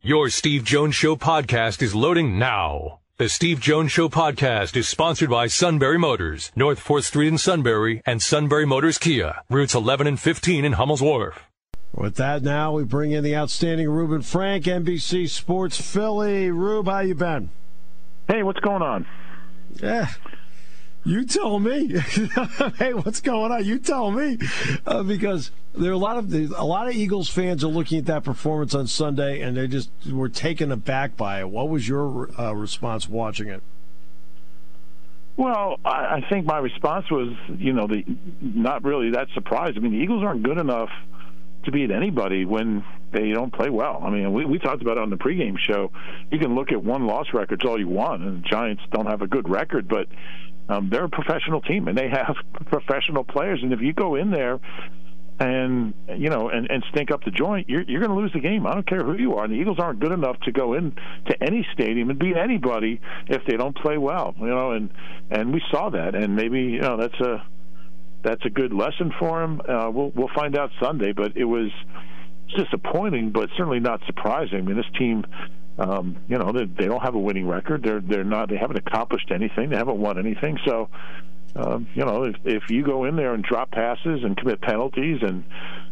Your Steve Jones Show podcast is loading now. The Steve Jones Show podcast is sponsored by Sunbury Motors, North 4th Street in Sunbury, and Sunbury Motors Kia, routes 11 and 15 in Hummel's Wharf. With that, now we bring in the outstanding Reuben Frank, NBC Sports Philly. Rube, how you been? Hey, what's going on? Yeah, you tell me. Hey, what's going on? You tell me, because there are a lot of Eagles fans are looking at that performance on Sunday, and they just were taken aback by it. What was your response watching it? Well, I think my response was, not really that surprised. I mean, the Eagles aren't good enough to beat anybody when they don't play well. I mean, we talked about it on the pregame show. You can look at won-loss records all you want, and the Giants don't have a good record, but they're a professional team, and they have professional players. And if you go in there and stink up the joint, you're going to lose the game. I don't care who you are. And the Eagles aren't good enough to go in to any stadium and beat anybody if they don't play well. And we saw that, and maybe that's a good lesson for him. We'll find out Sunday, but it was disappointing, but certainly not surprising. I mean, this team, they don't have a winning record. They haven't accomplished anything. They haven't won anything. So, if you go in there and drop passes and commit penalties and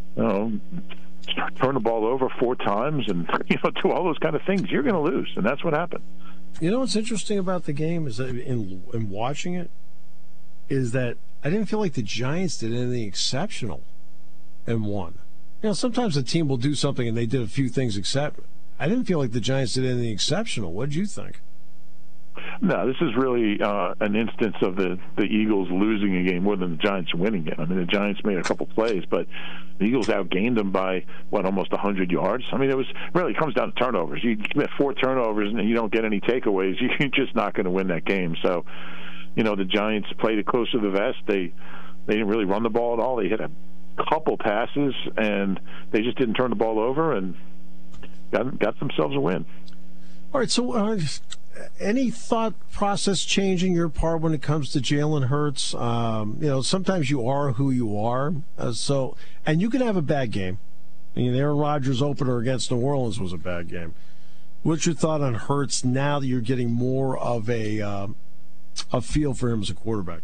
turn the ball over 4 times and do all those kind of things, you're going to lose, and that's what happened. You know what's interesting about the game is that in watching it is that I didn't feel like the Giants did anything exceptional and won. Sometimes a team will do something and they did a few things except. I didn't feel like the Giants did anything exceptional. What did you think? No, this is really an instance of the Eagles losing a game more than the Giants winning it. I mean, the Giants made a couple plays, but the Eagles outgained them by, almost 100 yards. I mean, it comes down to turnovers. You commit 4 turnovers and you don't get any takeaways, you're just not going to win that game. So, the Giants played it close to the vest. They didn't really run the ball at all. They hit a couple passes, and they just didn't turn the ball over and got themselves a win. All right, so any thought process changing your part when it comes to Jalen Hurts? Sometimes you are who you are. And you can have a bad game. I mean, Aaron Rodgers' opener against New Orleans was a bad game. What's your thought on Hurts now that you're getting more of a feel for him as a quarterback?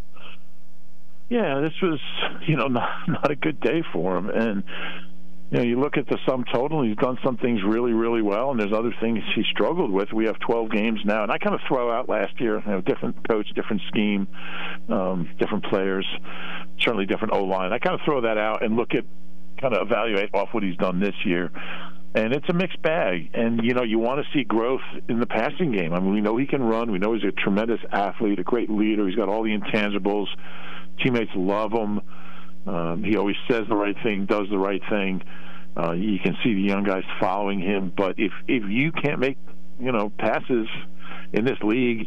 Yeah, this was, not a good day for him. And, you look at the sum total, he's done some things really, really well, and there's other things he struggled with. We have 12 games now. And I kind of throw out last year, different coach, different scheme, different players, certainly different O-line. I kind of throw that out and kind of evaluate off what he's done this year. And it's a mixed bag. And, you want to see growth in the passing game. I mean, we know he can run. We know he's a tremendous athlete, a great leader. He's got all the intangibles. Teammates love him. He always says the right thing, does the right thing. You can see the young guys following him. But if you can't make, passes in this league,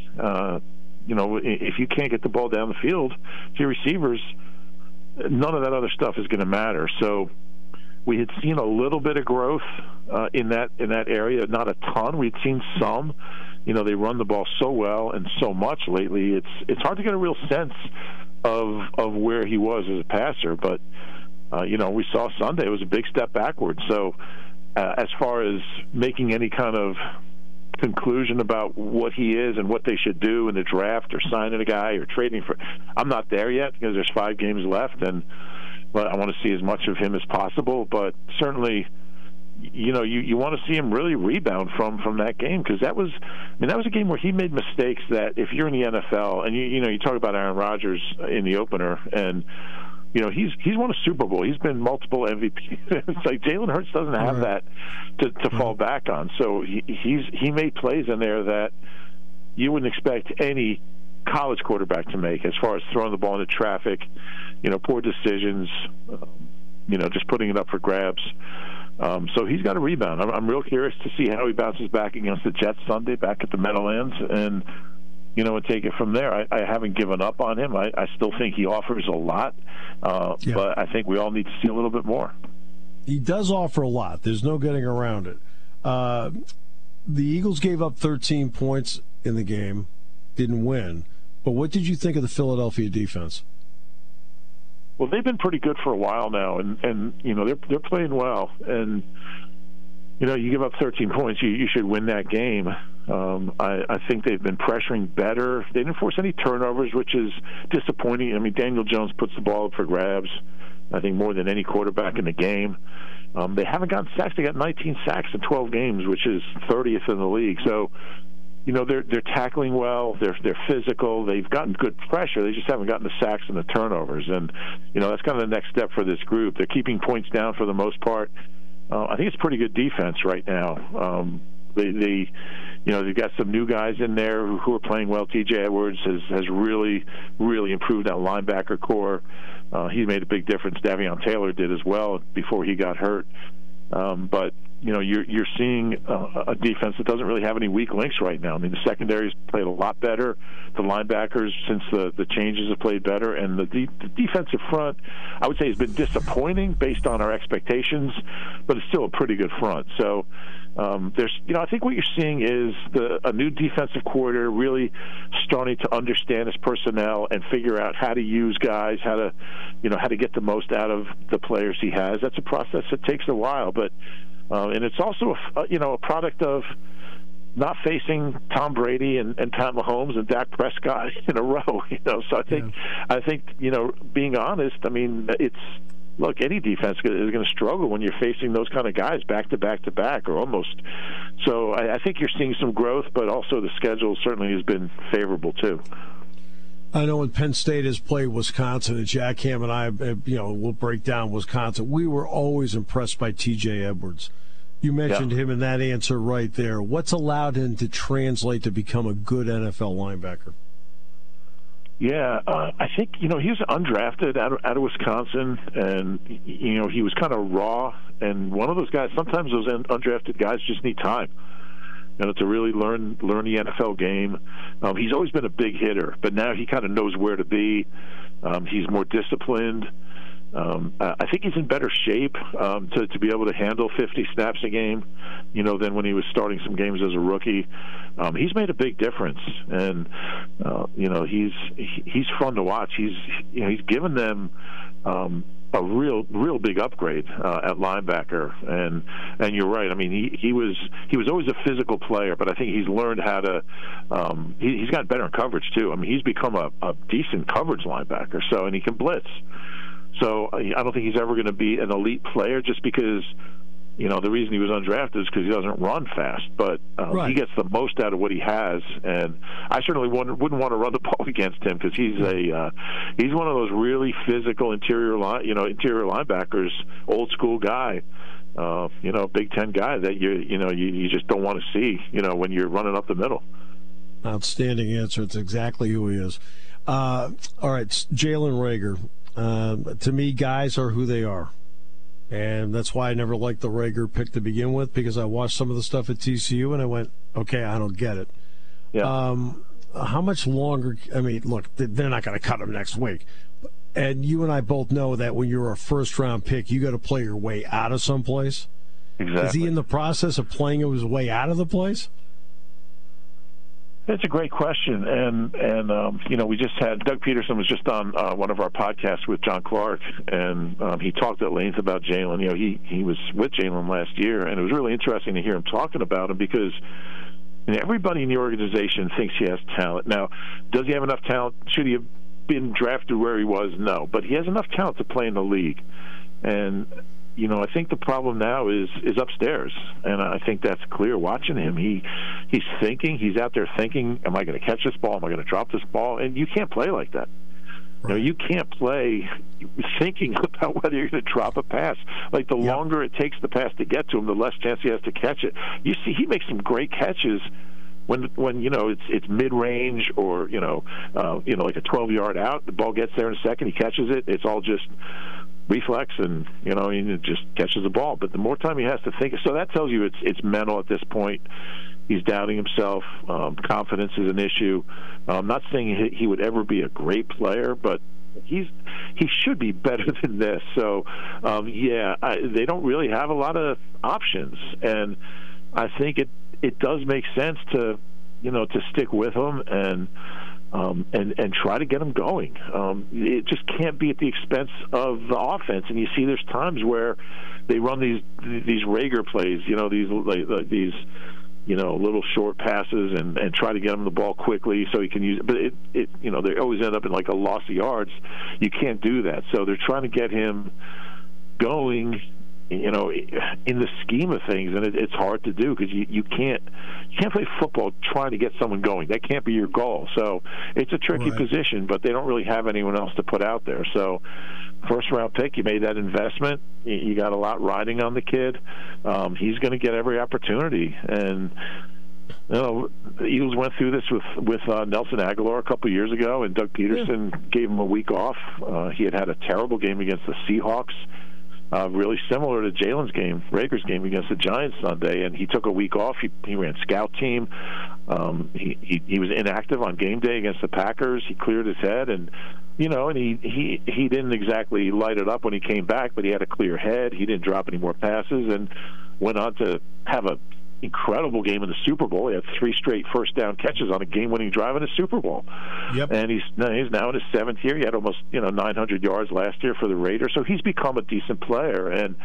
if you can't get the ball down the field to your receivers, none of that other stuff is going to matter. So we had seen a little bit of growth in that area, not a ton. We'd seen some. They run the ball so well and so much lately. It's hard to get a real sense of where he was as a passer. But we saw Sunday it was a big step backward. So as far as making any kind of conclusion about what he is and what they should do in the draft or signing a guy or trading for, I'm not there yet because there's 5 games left, and I want to see as much of him as possible. But certainly, you want to see him really rebound from that game, because that was a game where he made mistakes that if you're in the NFL and you talk about Aaron Rodgers in the opener, and he's won a Super Bowl, he's been multiple MVP. It's like Jalen Hurts doesn't have that to fall back on. So he made plays in there that you wouldn't expect any college quarterback to make, as far as throwing the ball into traffic, poor decisions, just putting it up for grabs. So he's got to rebound. I'm real curious to see how he bounces back against the Jets Sunday back at the Meadowlands, and take it from there. I haven't given up on him. I still think he offers a lot, but I think we all need to see a little bit more. He does offer a lot. There's no getting around it. The Eagles gave up 13 points in the game, didn't win. But what did you think of the Philadelphia defense? Well, they've been pretty good for a while now, and they're playing well. And, you know, they're playing well. And, you know, you talk about Aaron Rodgers in the opener, and, you know, he's won a Super Bowl, he's been multiple MVP. It's like Jalen Hurts doesn't have that to fall back on. So he's got to rebound. I'm real curious to see how he bounces back against the Jets Sunday back at the Meadowlands, and, you know, You give up 13 points, you should win that game. I think they've been pressuring better. They didn't force any turnovers, which is disappointing. I mean, Daniel Jones puts the ball up for grabs, I think, more than any quarterback in the game. They haven't gotten sacks. They got 19 sacks in 12 games, which is 30th in the league. So, they're tackling well. They're physical. They've gotten good pressure. They just haven't gotten the sacks and the turnovers. And, that's kind of the next step for this group. They're keeping points down for the most part. I think it's pretty good defense right now. They've got some new guys in there who are playing well. T.J. Edwards has really, really improved that linebacker core. He made a big difference. Davion Taylor did as well before he got hurt. But you're seeing a defense that doesn't really have any weak links right now. I mean, the secondary's played a lot better. The linebackers, since the changes, have played better. And the defensive front, I would say, has been disappointing based on our expectations, but it's still a pretty good front. So I think what you're seeing is a new defensive coordinator really starting to understand his personnel and figure out how to use guys, how to get the most out of the players he has. That's a process that takes a while, but and it's also a product of not facing Tom Brady and Pat Mahomes and Dak Prescott in a row. So I think being honest, I mean, look, any defense is going to struggle when you're facing those kind of guys back to back to back, or almost. So I think you're seeing some growth, but also the schedule certainly has been favorable too. I know when Penn State has played Wisconsin, and Jack Ham and I, will break down Wisconsin. We were always impressed by T.J. Edwards. You mentioned him in that answer right there. What's allowed him to translate to become a good NFL linebacker? Yeah, I think, he was undrafted out of Wisconsin, and, he was kind of raw. And one of those guys, sometimes those undrafted guys just need time, to really learn the NFL game. He's always been a big hitter, but now he kind of knows where to be. He's more disciplined. I think he's in better shape to be able to handle 50 snaps a game, than when he was starting some games as a rookie. He's made a big difference, and he's fun to watch. He's given them a real big upgrade at linebacker, and you're right. I mean, he was always a physical player, but I think he's learned how to. He's gotten better in coverage too. I mean, he's become a decent coverage linebacker. So, and he can blitz. So I don't think he's ever going to be an elite player just because, the reason he was undrafted is because he doesn't run fast. But he gets the most out of what he has, and I certainly wouldn't want to run the ball against him because he's one of those really physical interior linebackers, old school guy. Big Ten guy that you just don't want to see, when you're running up the middle. Outstanding answer. It's exactly who he is. All right, Jalen Reagor. To me, guys are who they are. And that's why I never liked the Reagor pick to begin with, because I watched some of the stuff at TCU and I went, okay, I don't get it. Yeah. How much longer? I mean, look, they're not going to cut him next week. And you and I both know that when you're a first-round pick, you got to play your way out of someplace. Exactly. Is he in the process of playing his way out of the place? That's a great question, and we just had Doug Peterson was just on one of our podcasts with John Clark, and he talked at length about Jalen. He was with Jalen last year, and it was really interesting to hear him talking about him because everybody in the organization thinks he has talent. Now, does he have enough talent? Should he have been drafted where he was? No, but he has enough talent to play in the league, and I think the problem now is upstairs, and I think that's clear watching him. He's thinking, he's out there thinking, am I going to catch this ball? Am I going to drop this ball? And you can't play like that. Right. You can't play thinking about whether you're going to drop a pass. Like the longer it takes the pass to get to him, the less chance he has to catch it. You see, he makes some great catches when it's mid-range or like a 12-yard out. The ball gets there in a second. He catches it. It's all just reflex, and he just catches the ball. But the more time he has to think, so that tells you it's mental at this point. He's doubting himself. Confidence is an issue. I'm not saying he would ever be a great player, but he should be better than this. So they don't really have a lot of options, and I think it does make sense to stick with him and and try to get them going. It just can't be at the expense of the offense. And you see, there's times where they run these Reagor plays, these little short passes and try to get him the ball quickly so he can use it. But they always end up in like a loss of yards. You can't do that. So they're trying to get him going, in the scheme of things, and it's hard to do because you can't play football trying to get someone going. That can't be your goal. So it's a tricky position, but they don't really have anyone else to put out there. So first round pick, you made that investment. You got a lot riding on the kid. He's going to get every opportunity. And the Eagles went through this with Nelson Aguilar a couple years ago, and Doug Peterson gave him a week off. He had a terrible game against the Seahawks. Really similar to Jalen's game, Reagor's game against the Giants Sunday, and he took a week off. He ran scout team. He was inactive on game day against the Packers. He cleared his head, and he didn't exactly light it up when he came back, but he had a clear head. He didn't drop any more passes, and went on to have a incredible game in the Super Bowl. He had 3 straight first down catches on a game-winning drive in the Super Bowl. Yep. And he's now in his 7th year. He had almost 900 yards last year for the Raiders, so he's become a decent player. And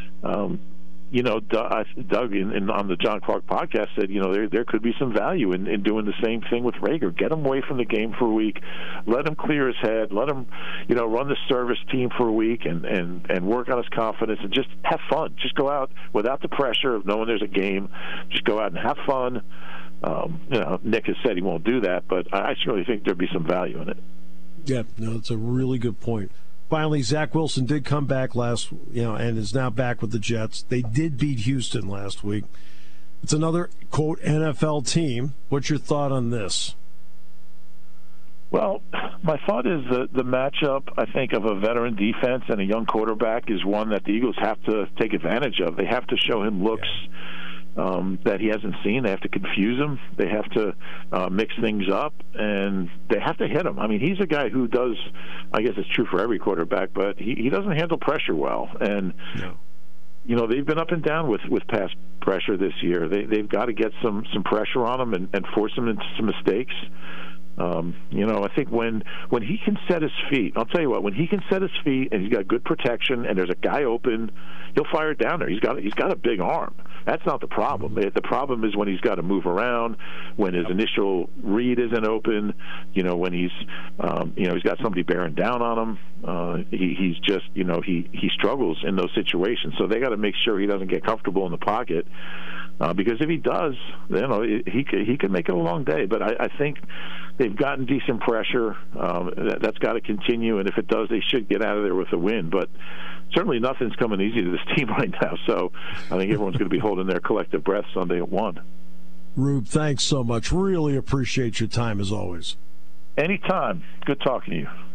Doug on the John Clark podcast said, there could be some value in doing the same thing with Reagor. Get him away from the game for a week, let him clear his head, let him, run the service team for a week and work on his confidence and just have fun. Just go out without the pressure of knowing there's a game. Just go out and have fun. Nick has said he won't do that, but I certainly think there'd be some value in it. Yeah, that's a really good point. Finally, Zach Wilson did come back and is now back with the Jets. They did beat Houston last week. It's another, quote, NFL team. What's your thought on this? Well, my thought is the matchup, I think, of a veteran defense and a young quarterback is one that the Eagles have to take advantage of. They have to show him looks that he hasn't seen. They have to confuse him. They have to mix things up, and they have to hit him. I mean, he's a guy who does, I guess it's true for every quarterback, but he doesn't handle pressure well. And, they've been up and down with pass pressure this year. They've got to get some pressure on him and force him into some mistakes. I think when he can set his feet, I'll tell you what, when he can set his feet and he's got good protection and there's a guy open, he'll fire it down there. He's got a big arm. That's not the problem. The problem is when he's got to move around, when his initial read isn't open, when he's got somebody bearing down on him. He's just, he struggles in those situations. So they got to make sure he doesn't get comfortable in the pocket. Because if he does, he could make it a long day. But I think they've gotten decent pressure. That's got to continue, and if it does, they should get out of there with a win. But certainly nothing's coming easy to this team right now. So I think everyone's going to be holding their collective breath Sunday at 1. Rube, thanks so much. Really appreciate your time as always. Anytime. Good talking to you.